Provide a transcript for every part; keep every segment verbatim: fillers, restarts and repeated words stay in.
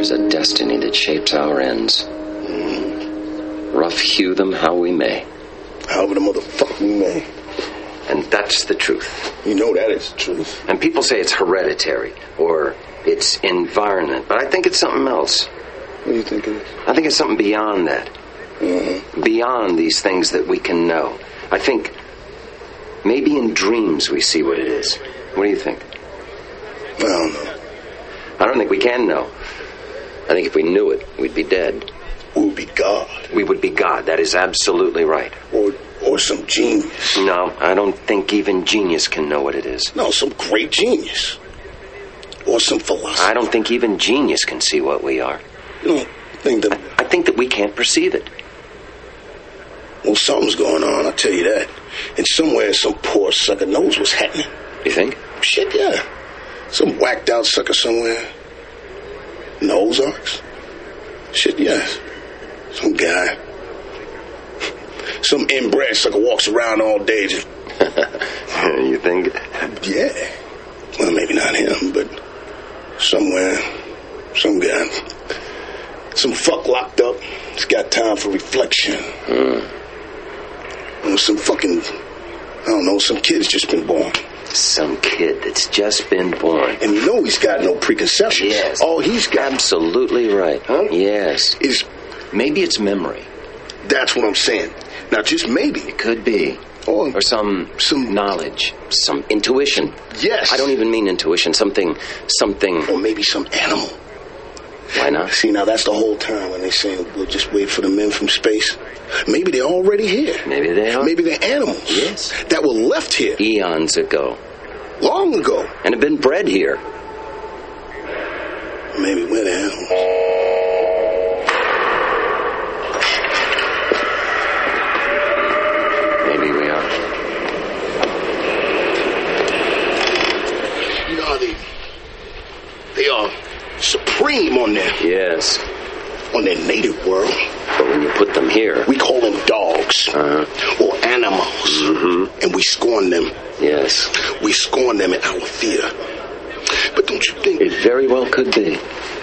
is a destiny that shapes our ends. Mm-hmm. Rough hew them how we may. However the motherfucker we may. And that's the truth. You know that is the truth. And people say it's hereditary, or it's environment, but I think it's something else. What do you think it is? I think it's something beyond that. Mm-hmm. Beyond these things that we can know. I think maybe in dreams we see what it is. What do you think? I don't know. I don't think we can know. I think if we knew it, we'd be dead. We would be God. We would be God. That is absolutely right. Or or some genius. No, I don't think even genius can know what it is. No, some great genius. Or some philosopher. I don't think even genius can see what we are. You don't think that... I, I think that we can't perceive it. Well, something's going on, I'll tell you that. And somewhere some poor sucker knows what's happening. You think? Shit, yeah. Some whacked out sucker somewhere. In the Ozarks. Shit, yes. Some guy. Some inbred sucker walks around all day just... You think? Yeah. Well, maybe not him, but somewhere, some guy. Some fuck locked up. He's got time for reflection. Mm. Or some fucking, I don't know, some kid's just been born. Some kid that's just been born. And you know he's got no preconceptions. Yes. All he's got... Absolutely right. Huh? Yes. Is... Maybe it's memory. That's what I'm saying. Now, just maybe. It could be. Or, or some some knowledge, some intuition. Yes. I don't even mean intuition, something, something... Or maybe some animal. Why not? See, now that's the whole time when they say we'll just wait for the men from space. Maybe they're already here. Maybe they are. Maybe they're animals. Yes. That were left here. Eons ago. Long ago. And have been bred here. Maybe we're the animals. Maybe we are. You know, they, they are supreme on their, Yes. on their native world. But when you put them here... We call them dogs. Uh-huh. Or animals. Mm-hmm. And we scorn them. Yes. We scorn them in our theater. But don't you think... It very well could be.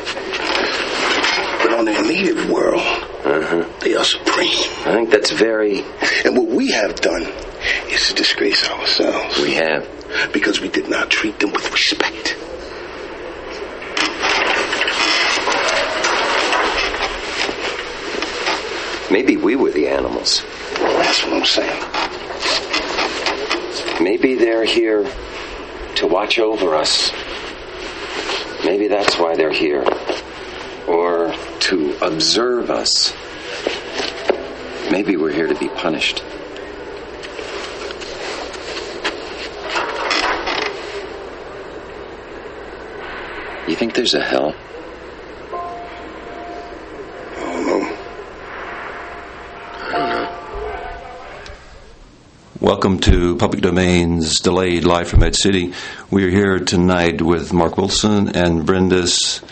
But on their native world, Uh-huh. they are supreme. I think that's very... And what we have done is to disgrace ourselves. We have. Because we did not treat them with respect. Maybe we were the animals. That's what I'm saying. Maybe they're here to watch over us. Maybe that's why they're here. Or to observe us. Maybe we're here to be punished. You think there's a hell? I don't know. I don't know. Welcome to Public Domain's Delayed Live from Ed City. We are here tonight with Mark Wilson and Brenda's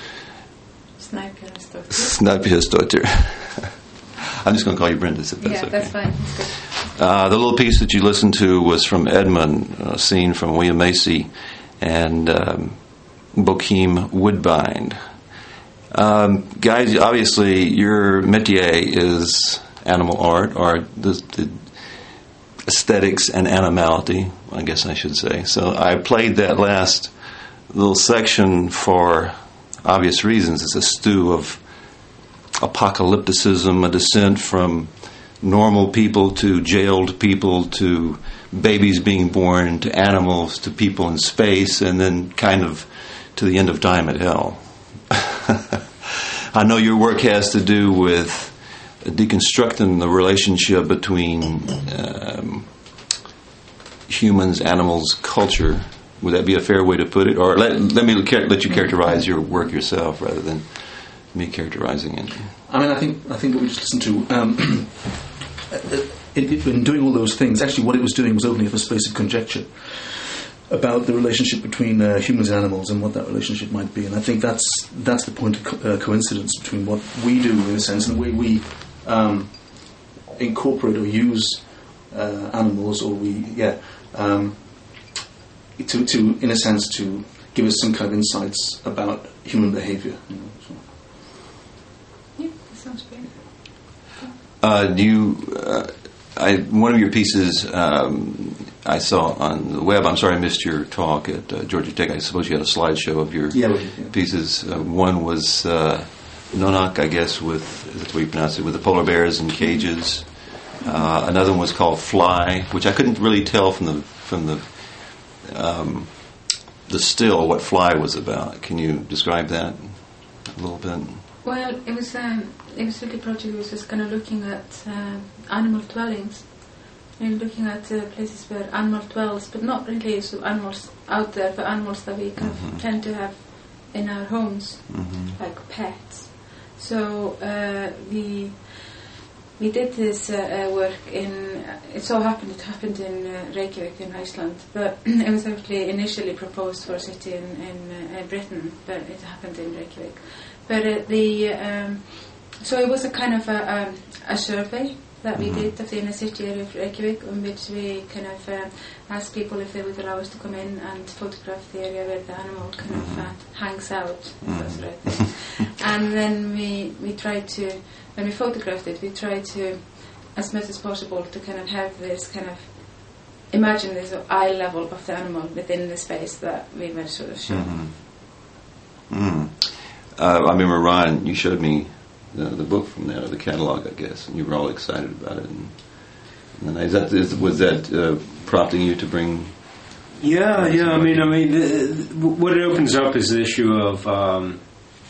Snipehjörnsdottir. I'm just going to call you Brenda's if that's yeah, okay. that's fine. Uh, the little piece that you listened to was from Edmund, a scene from William Macy and um, Bokeem Woodbine. Um, guys, obviously your métier is animal art, or the, the aesthetics and animality, I guess I should say. So I played that last little section for obvious reasons. It's a stew of apocalypticism, a descent from normal people to jailed people to babies being born to animals to people in space, and then kind of to the end of time at hell. I know your work has to do with deconstructing the relationship between um, humans, animals, culture. Would that be a fair way to put it? Or let, let me let you characterize your work yourself rather than me characterizing it. I mean, I think I think what we just listened to, um, in, in doing all those things, actually what it was doing was opening up a space of conjecture about the relationship between uh, humans and animals and what that relationship might be. And I think that's that's the point of co- uh, coincidence between what we do, in a sense, and the way we um, incorporate or use uh, animals, or we, yeah, um, to, to, in a sense, to give us some kind of insights about human behaviour. You know, so. sounds great. Uh, do you? Uh, I, one of your pieces um, I saw on the web. I'm sorry I missed your talk at uh, Georgia Tech. I suppose you had a slideshow of your yeah, we did, yeah. pieces. Uh, one was uh, Nonak, I guess, with that's the way you pronounce it, with the polar bears in cages. Uh, another one was called Fly, which I couldn't really tell from the from the um, the still what Fly was about. Can you describe that a little bit? Well, it was um, it was really a project. It was just kind of looking at uh, animal dwellings, and looking at uh, places where animal dwells, but not really so animals out there, but animals that we kind Mm-hmm. of tend to have in our homes, Mm-hmm. like pets. So uh, we we did this uh, uh, work in. Uh, it so happened it happened in uh, Reykjavik in Iceland, but it was actually initially proposed for a city in in uh, Britain, but it happened in Reykjavik. But uh, the um, so it was a kind of a, a, a survey that we Mm-hmm. did of the inner city area of Reykjavik, in which we kind of uh, asked people if they would allow us to come in and photograph the area where the animal kind of uh, hangs out, Mm-hmm. that sort of thing. And then we we tried to, when we photographed it, we tried to, as much as possible, to kind of have this kind of imagine this eye level of the animal within the space that we were sort of showing. Mm-hmm. Mm. Uh, I remember, Ron, you showed me the, the book from there, the catalog, I guess, and you were all excited about it. And, and is that is, was that uh, prompting you to bring? Yeah, yeah. I mean, I mean, the, the, what it opens up is the issue of um,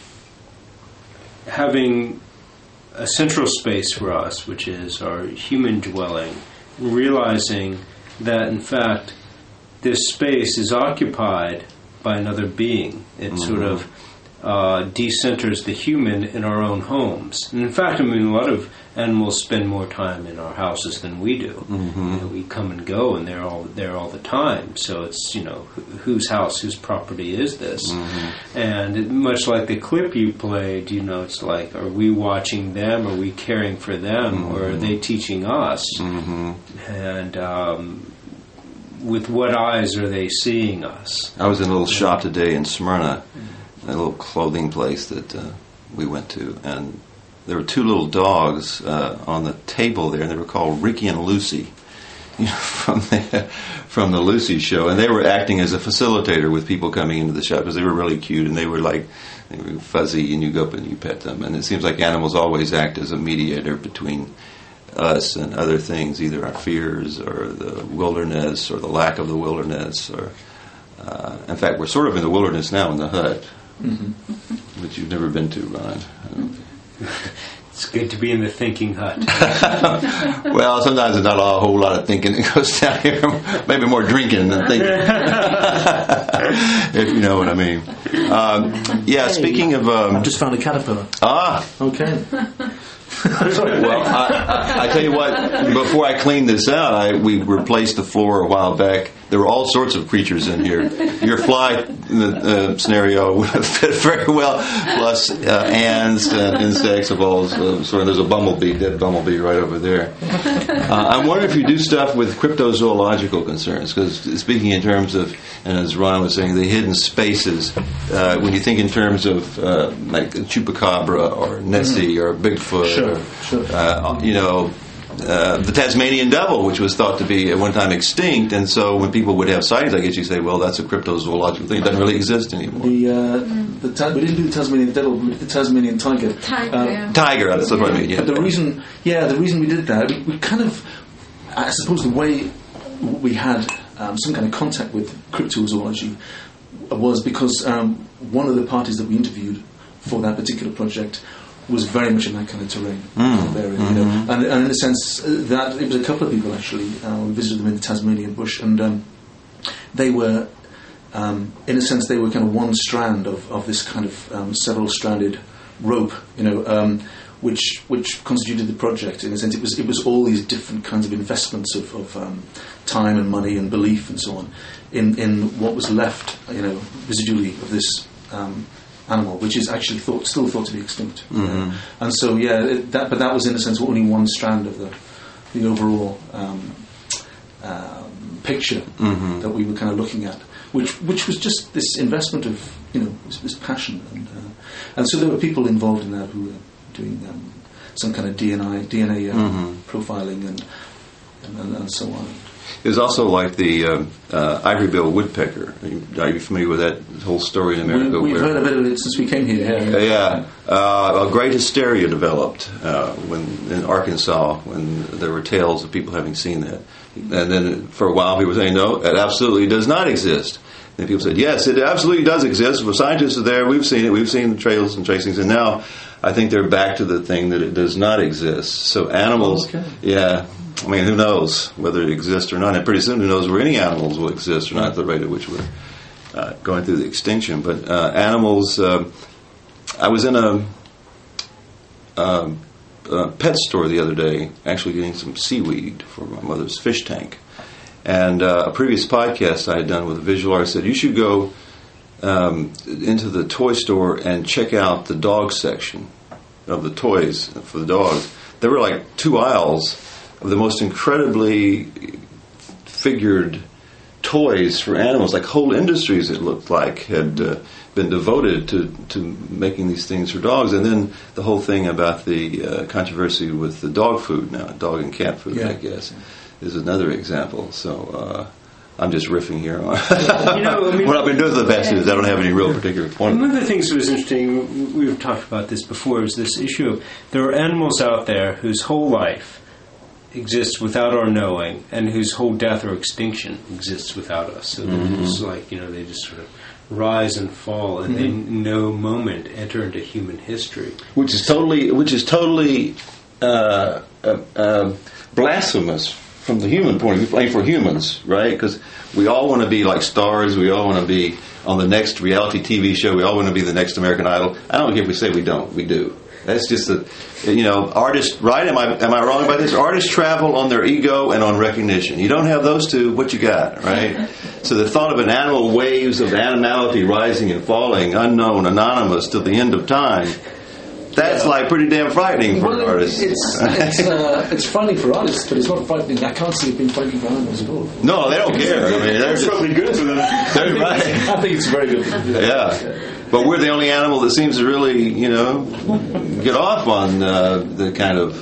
having a central space for us, which is our human dwelling, realizing that in fact this space is occupied by another being. It mm-hmm. sort of uh, decenters the human in our own homes. And in fact, I mean, a lot of animals spend more time in our houses than we do. Mm-hmm. You know, we come and go, and they're all there all the time. So it's, you know, wh- whose house, whose property is this? Mm-hmm. And it, much like the clip you played, you know, it's like, are we watching them? Are we caring for them? Mm-hmm. Or are they teaching us? Mm-hmm. And um, with what eyes are they seeing us? I was in a little shop today in Smyrna, a little clothing place that uh, we went to, and there were two little dogs uh, on the table there, and they were called Ricky and Lucy, you know, from the from the Lucy show, and they were acting as a facilitator with people coming into the shop because they were really cute, and they were like they were fuzzy, and you go up and you pet them, and it seems like animals always act as a mediator between us and other things, either our fears or the wilderness or the lack of the wilderness, or uh, in fact, we're sort of in the wilderness now in the hut, mm-hmm. which you've never been to, Ron. I don't think. It's good to be in the thinking hut. Well, sometimes there's not a whole lot of thinking that goes down here. Maybe more drinking than thinking. If you know what I mean. Um, yeah, hey, speaking of... Um, I've just found a caterpillar. Ah! Okay. Well, I, I, I tell you what, before I cleaned this out, I, we replaced the floor a while back. There were all sorts of creatures in here. Your fly uh, scenario would have fit very well, plus uh, ants and insects of all uh, sort. There's a bumblebee, dead bumblebee right over there. Uh, I'm wondering if you do stuff with cryptozoological concerns, because speaking in terms of, and as Ron was saying, the hidden spaces, uh, when you think in terms of uh, like Chupacabra or Nessie mm-hmm. or Bigfoot, sure, or, sure. Uh, you know, Uh, the Tasmanian devil, which was thought to be at one time extinct, and so when people would have sightings, I guess you say, well, that's a cryptozoological thing. It doesn't really exist anymore. The, uh, mm. the ta- we didn't do the Tasmanian devil, we did the Tasmanian tiger. Tiger, um, yeah. Tiger, that's what I mean, yeah. But the reason, yeah, the reason we did that, we, we kind of, I suppose the way we had um, some kind of contact with cryptozoology was because um, one of the parties that we interviewed for that particular project was very much in that kind of terrain, mm. kind of area, you know, mm-hmm. and, and in a sense uh, that it was a couple of people actually. Uh, we visited them in the Tasmanian bush, and um, they were, um, in a sense, they were kind of one strand of, of this kind of um, several-stranded rope, you know, um, which which constituted the project. In a sense, it was it was all these different kinds of investments of, of um, time and money and belief and so on in in what was left, you know, residually of this. Um, animal, which is actually thought, still thought to be extinct, mm-hmm. and so yeah, it, that but that was in a sense only one strand of the the overall um, um, picture mm-hmm. that we were kind of looking at, which which was just this investment of you know this, this passion, and uh, and so there were people involved in that who were doing um, some kind of D N A, D N A um, Mm-hmm. profiling and, and and so on. It was also like the uh, uh, ivory-billed woodpecker. Are you, are you familiar with that whole story in America? We, we've where, heard a bit of it since we came here. Yeah, Uh, yeah, uh, a great hysteria developed uh, when in Arkansas when there were tales of people having seen that, and then for a while people were saying no, it absolutely does not exist. And people said yes, it absolutely does exist. Well, scientists are there, we've seen it, we've seen the trails and tracings, and now I think they're back to the thing that it does not exist. So animals, Okay. yeah. I mean, who knows whether it exists or not? And pretty soon, who knows where any animals will exist or not at the rate at which we're uh, going through the extinction. But uh, animals, uh, I was in a, a, a pet store the other day, actually getting some seaweed for my mother's fish tank. And uh, a previous podcast I had done with a visual artist said, you should go um, into the toy store and check out the dog section of the toys for the dogs. There were like two aisles of the most incredibly figured toys for animals, like whole industries it looked like had uh, been devoted to, to making these things for dogs. And then the whole thing about the uh, controversy with the dog food now, dog and cat food, Yeah. I guess, is another example. So uh, I'm just riffing here. You know, I mean, what I've been doing for the past years, I don't have any real particular point. One of the things that was interesting, we've talked about this before, is this issue of there are animals out there whose whole life exists without our knowing, and whose whole death or extinction exists without us. So Mm-hmm. they're just like, you know, they just sort of rise and fall, and they in no moment enter into human history. Which is totally, which is totally uh, uh, uh, blasphemous from the human point of view, playing for humans, right? Because we all want to be like stars. We all want to be on the next reality T V show. We all want to be the next American Idol. I don't care if we say we don't. We do. That's just a, you know, artists, right? Am I am I wrong about this? Artists travel on their ego and on recognition. You don't have those two, what you got, right? So the thought of an animal waves of animality rising and falling, unknown, anonymous, till the end of time, that's like pretty damn frightening for Well, artists. It's it's, uh, it's frightening for artists, but it's not frightening. I can't see it being frightening for animals at all. No, they don't care. I mean, they're It's just, probably good for them. they're right. I think it's very good. Yeah. But we're the only animal that seems to really, you know, get off on uh, the kind of,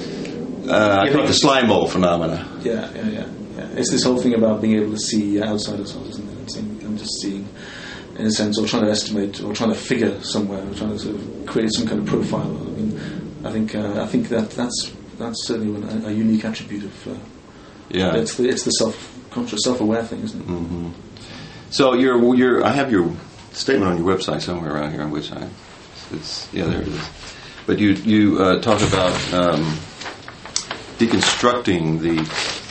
uh, I call it the slime mold phenomena. Yeah, yeah, yeah, yeah. It's this whole thing about being able to see outside ourselves, isn't it? And, seeing, and just seeing, in a sense, or trying to estimate, or trying to figure somewhere, or trying to sort of create some kind of profile. I mean, I think uh, I think that that's that's certainly a, a unique attribute of. Uh, Yeah. It's the it's the self-conscious, self-aware thing, isn't it? Mm-hmm. So your your I have your statement on your website somewhere around here on which I it's yeah there it is. But you you uh, talk about um, deconstructing the.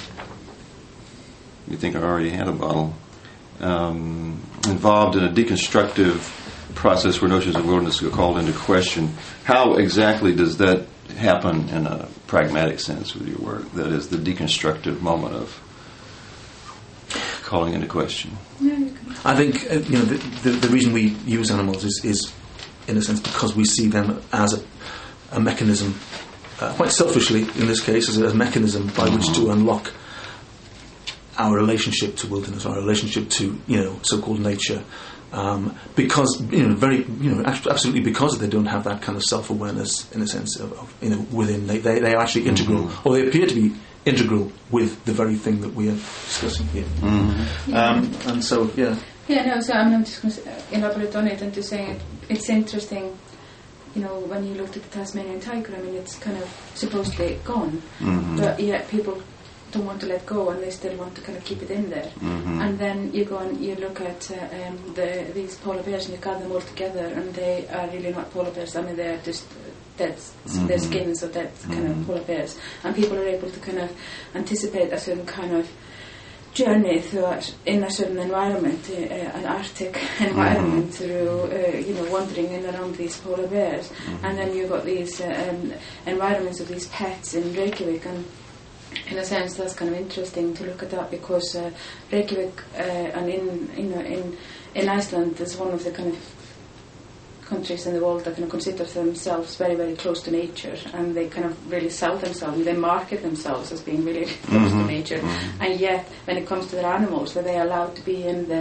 You think I already had a bottle. Um, involved in a deconstructive process where notions of wilderness are called into question. How exactly does that happen in a pragmatic sense with your work? That is the deconstructive moment of calling into question. I think uh, you know the, the the reason we use animals is, is in a sense because we see them as a, a mechanism, uh, quite selfishly in this case, as a, as a mechanism by which to unlock our relationship to wilderness, our relationship to you know so-called nature, um, because you know very you know absolutely because they don't have that kind of self-awareness in a sense of, of you know within they they, they are actually integral Mm-hmm. or they appear to be integral with the very thing that we are discussing here. Mm-hmm. Um, and so yeah. Yeah, no, so I'm just going to elaborate on it and to say it, it's interesting, you know, when you looked at the Tasmanian tiger, I mean, it's kind of supposedly gone, Mm-hmm. but yet people don't want to let go and they still want to kind of keep it in there. Mm-hmm. And then you go and you look at uh, um, the, these polar bears and you gather them all together and they are really not polar bears, I mean, they're just dead, Mm-hmm. their skins are dead kind Mm-hmm. of polar bears. And people are able to kind of anticipate a certain kind of journey through a, in a certain environment, uh, an Arctic environment, Mm-hmm. through uh, you know wandering in around these polar bears, Mm-hmm. and then you've got these uh, um, environments of these pets in Reykjavik, and in a sense that's kind of interesting to look at that because uh, Reykjavik uh, and in you know in in Iceland is one of the kind of countries in the world that kind of consider themselves very, very close to nature, and they kind of really sell themselves, they market themselves as being really close Mm-hmm. to nature, Mm-hmm. and yet when it comes to their animals, are they allowed to be in their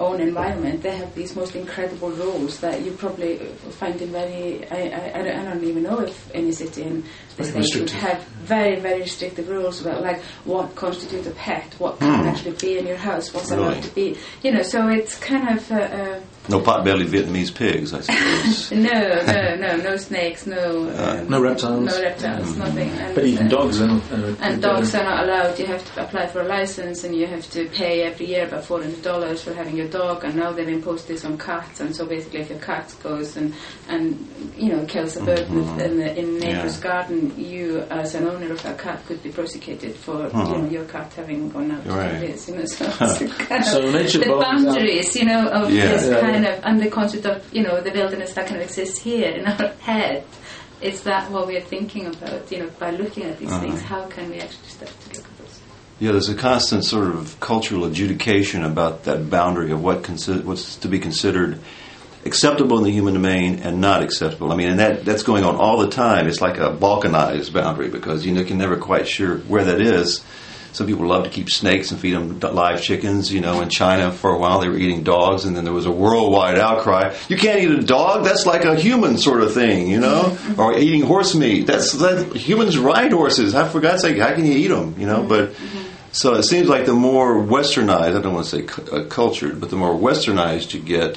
own environment, they have these most incredible rules that you probably find in very, I, I, I, don't, I don't even know if any city in the States would have very, very restrictive rules about like what constitutes a pet, what can mm. actually be in your house, what's really? allowed to be, you know, so it's kind of... Uh, uh, no pot-bellied Vietnamese pigs, I suppose. no, no, no, no snakes, no... Uh, um, no reptiles. No reptiles, mm. nothing. And, but even uh, dogs are not... Uh, and dogs are not allowed. You have to apply for a license and you have to pay every year about four hundred dollars for having your dog, and now they've imposed this on cats, and so basically if your cat goes and, and you know, kills a bird mm-hmm. in the in neighbour's yeah. garden, you as an owner of that cat could be prosecuted for uh-huh. you know, your cat having gone out right. to do this, you know, so, it's kind so of nature the boundaries, you know, of yeah. this yeah, kind yeah. of, and the concept of, you know, the wilderness that kind of exists here in our head. Is that what we are thinking about, you know, by looking at these uh-huh. things? How can we actually start to look at this? Yeah, there's a constant sort of cultural adjudication about that boundary of what consi- what's to be considered acceptable in the human domain and not acceptable. I mean, and that that's going on all the time. It's like a balkanized boundary because you know, you're never quite sure where that is. Some people love to keep snakes and feed them live chickens. You know, in China for a while they were eating dogs, and then there was a worldwide outcry. You can't eat a dog. That's like a human sort of thing, you know. Or eating horse meat. That's that, humans ride horses. How, for God's sake, how can you eat them? You know, but. So it seems like the more westernized, I don't want to say cu- uh, cultured, but the more westernized you get,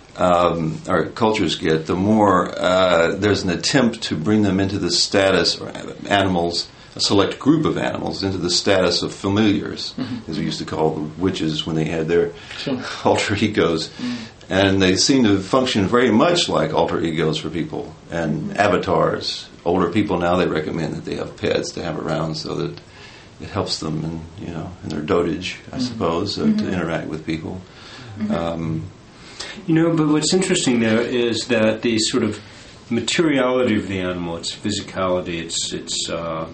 um, or cultures get, the more uh, there's an attempt to bring them into the status, or animals, a select group of animals, into the status of familiars, mm-hmm. as we used to call the witches when they had their sure. alter egos. Mm-hmm. And they seem to function very much like alter egos for people and mm-hmm. avatars. Older people now, they recommend that they have pets to have around so that it helps them in, you know, in their dotage, I mm-hmm. suppose, uh, mm-hmm. to interact with people. Mm-hmm. Um, you know, but what's interesting there is that the sort of materiality of the animal, its physicality, its its uh,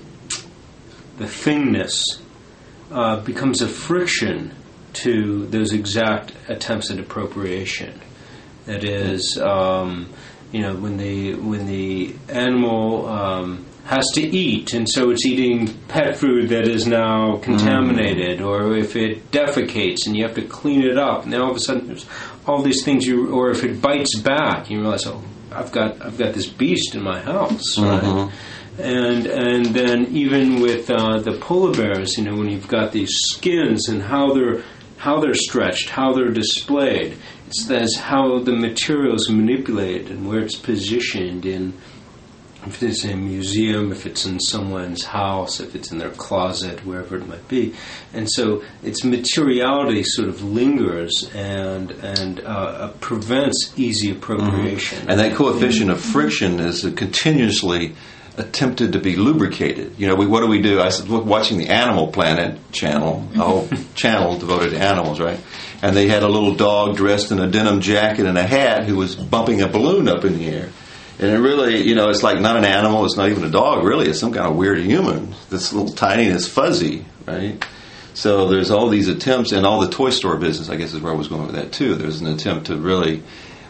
the thingness, uh, becomes a friction to those exact attempts at appropriation. That is, um, you know, when the when the animal um, has to eat, and so it's eating pet food that is now contaminated, mm. or if it defecates and you have to clean it up, and then all of a sudden there's all these things you, or if it bites back, you realize, oh, I've got I've got this beast in my house, mm-hmm. right? And and then even with uh, the polar bears, you know, when you've got these skins and how they're how they're stretched, how they're displayed, it's that's how the material is manipulated and where it's positioned in. If it's in a museum, if it's in someone's house, if it's in their closet, wherever it might be. And so its materiality sort of lingers and and uh, prevents easy appropriation. Mm-hmm. And that coefficient of friction is continuously attempted to be lubricated. You know, we, what do we do? I was watching the Animal Planet channel, a whole channel devoted to animals, right? And they had a little dog dressed in a denim jacket and a hat who was bumping a balloon up in the air. And it really, you know, it's like not an animal, it's not even a dog, really. It's some kind of weird human. This little tiny and it's fuzzy, right? So there's all these attempts, and all the toy store business, I guess is where I was going with that, too. There's an attempt to really,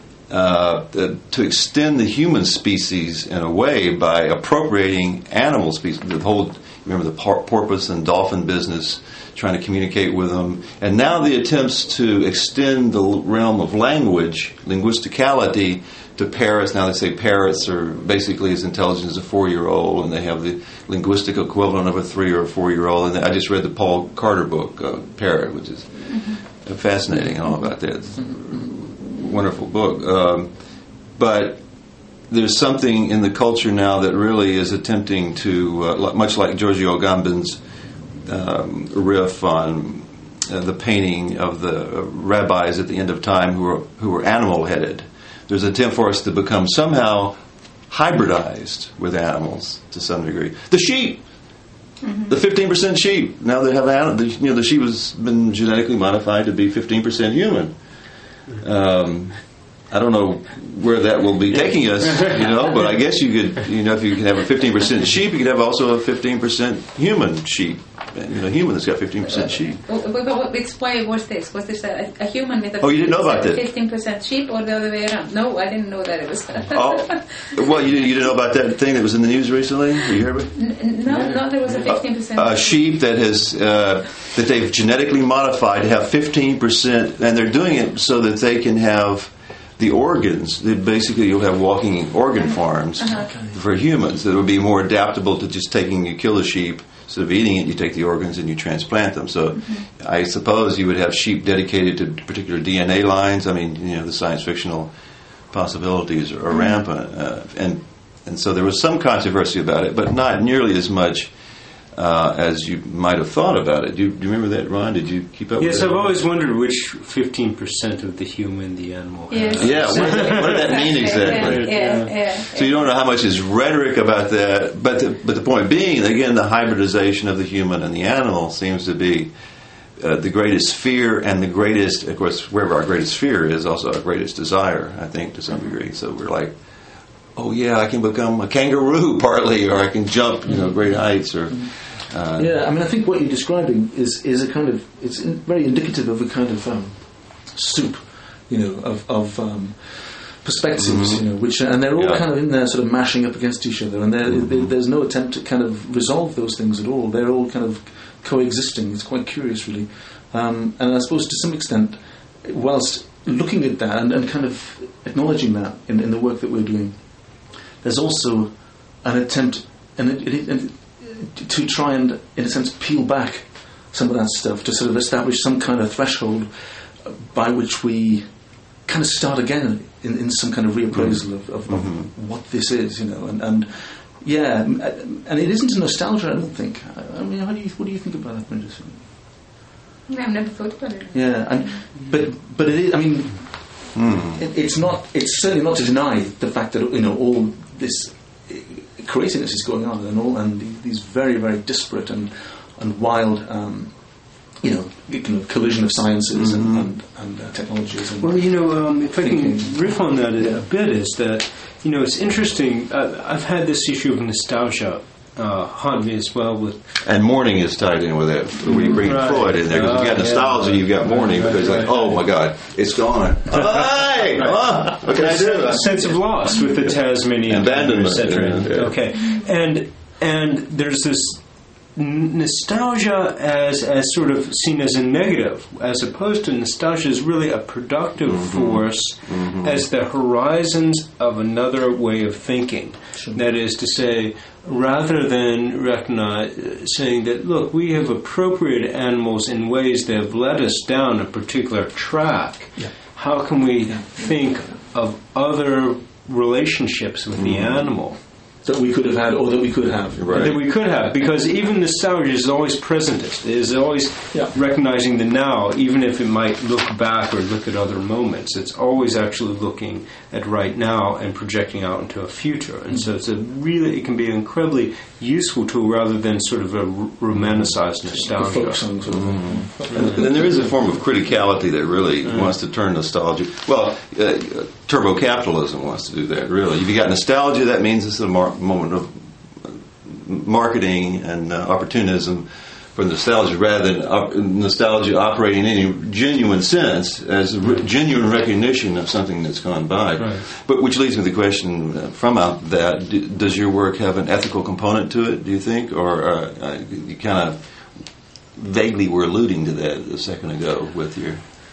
uh, to extend the human species in a way by appropriating animal species. The whole, remember the por- porpoise and dolphin business, trying to communicate with them. And now the attempts to extend the realm of language, linguisticality, to parrots. Now they say parrots are basically as intelligent as a four-year-old, and they have the linguistic equivalent of a three or a four-year-old. And I just read the Paul Carter book, uh, Parrot, which is mm-hmm. fascinating and all about that. It's a wonderful book. Um, but there's something in the culture now that really is attempting to, uh, much like Giorgio Agamben's um, riff on uh, the painting of the rabbis at the end of time who were who were animal-headed. There's an attempt for us to become somehow hybridized with animals to some degree. The sheep, mm-hmm. the fifteen percent sheep. Now they have animal. You know, the sheep has been genetically modified to be fifteen percent human. Um, I don't know where that will be taking us, you know, but I guess you could, you know, if you can have a fifteen percent sheep, you could have also a fifteen percent human sheep. you know, human that's got fifteen percent sheep. Oh, but, but, but explain, what's this? Was this a, a human with a Oh, you didn't know about that? fifteen percent sheep, or the other way around? No, I didn't know that it was. Oh, well, you, you didn't know about that thing that was in the news recently? You heard about it? N- no, no, there was a fifteen percent. A sheep that has uh, that they've genetically modified to have fifteen percent, and they're doing it so that they can have the organs. That basically, you'll have walking organ farms Uh-huh. for humans that would be more adaptable to just taking, you kill a sheep, instead of eating it, you take the organs and you transplant them. So mm-hmm. I suppose you would have sheep dedicated to particular D N A lines. I mean, you know, the science fictional possibilities are mm-hmm. rampant. Uh, and and so there was some controversy about it, but not nearly as much uh, as you might have thought about it. Do you, do you remember that, Ron? Did you keep up yes, with that? Yes, I've always wondered which fifteen percent of the human the animal yes. has. Yeah, what, does that, what does that mean exactly? Yeah, yeah, yeah, so you don't know how much is rhetoric about that, but the, but the point being, again, the hybridization of the human and the animal seems to be uh, the greatest fear, and the greatest, of course, wherever our greatest fear is, also our greatest desire, I think, to some degree. So we're like, oh yeah, I can become a kangaroo partly, or I can jump, you know, great heights, or... Uh, yeah, I mean, I think what you're describing is, is a kind of, it's in, very indicative of a kind of um, soup, you know, of, of um, perspectives, mm-hmm. you know, which, and they're all yeah. kind of in there sort of mashing up against each other, and mm-hmm. there's no attempt to kind of resolve those things at all. They're all kind of coexisting. It's quite curious, really. Um, and I suppose to some extent, whilst looking at that and, and kind of acknowledging that in, in the work that we're doing, there's also an attempt, and it, it, it, to try and, in a sense, peel back some of that stuff, to sort of establish some kind of threshold by which we kind of start again in, in some kind of reappraisal of, of, mm-hmm. of what this is, you know, and, and yeah, and it isn't a nostalgia, I don't think. I mean, how do you, what do you think about that, Brenda? Yeah, I've never thought about it. Yeah, and, but but it is, I mean, mm. it, it's not, it's certainly not to deny the fact that, you know, all this craziness is going on, and all, and these very, very disparate and and wild, um, you know, kind of collision of sciences mm-hmm. and, and, and uh, technologies. And well, you know, um, if thinking. I can riff on that a, yeah. a bit, is that, you know, it's interesting. Uh, I've had this issue of nostalgia uh, haunt me as well. With and mourning is tied in with it. When you bring right. Freud in there, because uh, you've got nostalgia, yeah. you've got mourning, right, because right, like, right. oh my God, it's gone. Hey, right. oh, what can I do? A sense of loss with the Tasmanian abandonment, et cetera. Yeah, yeah. Okay, and and there's this nostalgia as as sort of seen as a negative, as opposed to nostalgia is really a productive mm-hmm. force mm-hmm. as the horizons of another way of thinking. Sure. That is to say, rather than recognize, saying that, look, we have appropriated animals in ways that have led us down a particular track, yeah. how can we yeah. think of other relationships with mm-hmm. the animal that we could have had, or that we could have, right. that we could have, because even nostalgia is always presentist. It is always yeah. recognizing the now, even if it might look back or look at other moments. It's always actually looking at right now and projecting out into a future. And mm-hmm. so it's a really, it can be an incredibly useful tool rather than sort of a r- romanticized nostalgia. Mm-hmm. And, and then there is a form of criticality that really mm-hmm. wants to turn nostalgia. Well, uh, turbo capitalism wants to do that. Really, if you got nostalgia, that means it's a mar- moment of marketing and uh, opportunism for nostalgia, rather than op- nostalgia operating in any genuine sense as a re- genuine recognition of something that's gone by. Right. But which leads me to the question uh, from out that: d- does your work have an ethical component to it? Do you think, or uh, uh, you kind of vaguely were alluding to that a second ago with your?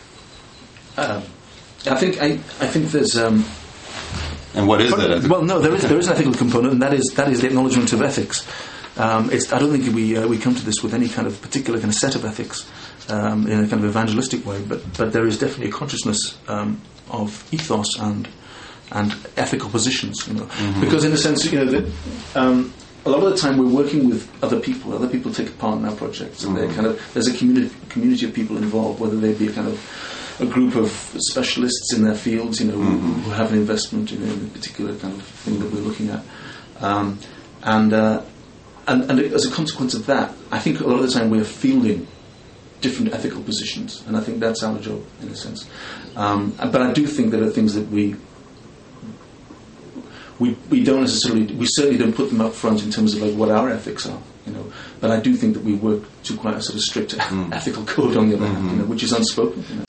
Um, I think I, I think there's. Um, and what is but, that? Well, no, there is there is an ethical component, and that is that is the acknowledgement of ethics. Um, it's, I don't think we uh, we come to this with any kind of particular kind of set of ethics um, in a kind of evangelistic way, but but there is definitely a consciousness um, of ethos and and ethical positions, you know, mm-hmm. because in a sense, you know, that um, a lot of the time we're working with other people. Other people take part in our projects, and mm-hmm. they kind of there's a community community of people involved, whether they be a kind of a group of specialists in their fields, you know, mm-hmm. who, who have an investment in a particular kind of thing that we're looking at, um, and. Uh, And, and as a consequence of that, I think a lot of the time we're fielding different ethical positions, and I think that's our job in a sense. Um, but I do think there are things that we we we don't necessarily, we certainly don't put them up front in terms of like what our ethics are, you know. But I do think that we work to quite a sort of strict Mm. ethical code on the other Mm-hmm. hand, you know, which is unspoken. You know.